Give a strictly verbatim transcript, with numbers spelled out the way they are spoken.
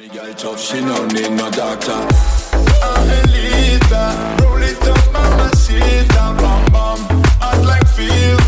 Me girl tough, she no need no doctor. Angelita, roll it up, mamacita, bam bam, hot like feel.